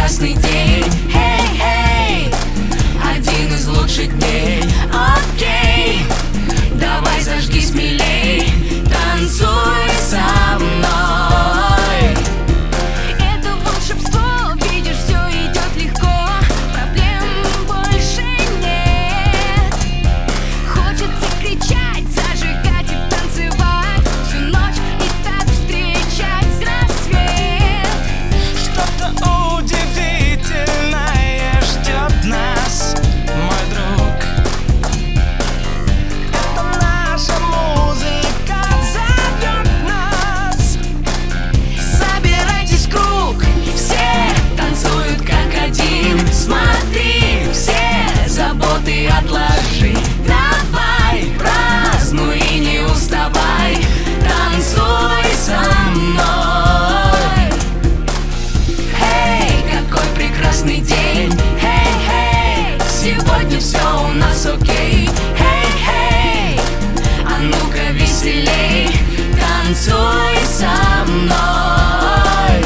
прекрасный день. Хей, один из лучших дней. Окей, давай зажги смелей, танцуй со мной. Это волшебство, видишь, все идет легко, проблем больше нет. Хочется кричать, зажигать и танцевать всю ночь и так встречать рассвет. Что-то удивительное ждет нас, мой друг. Это наша музыка зовет нас. Собирайтесь в круг, все танцуют как один. Смотри, все заботы отложи. Давай, празднуй и не уставай, танцуй со мной. Эй, какой прекрасный день. Хей, сегодня все у нас окей. Хей, а ну-ка веселей, танцуй со мной.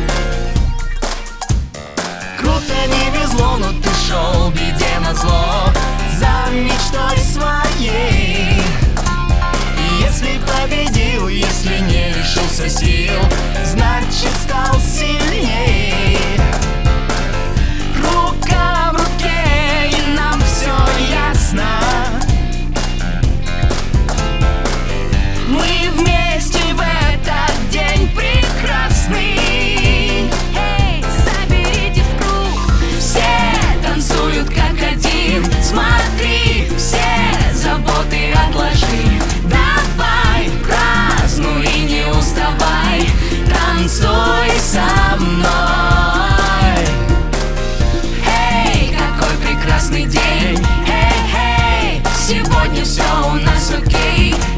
Круто не везло, но ты шел беде назло за мечтой своей. И если победил, если не лишился сил, значит стал сильней. Рука в руке, и нам все ясно. Мы вместе в этот день прекрасный. Эй, соберитесь в круг, Все танцуют как один. Смотри, все заботы отложи. Давай, празднуй и не уставай, танцуй со мной. Эй, какой прекрасный день. Хей, сегодня все у нас окей.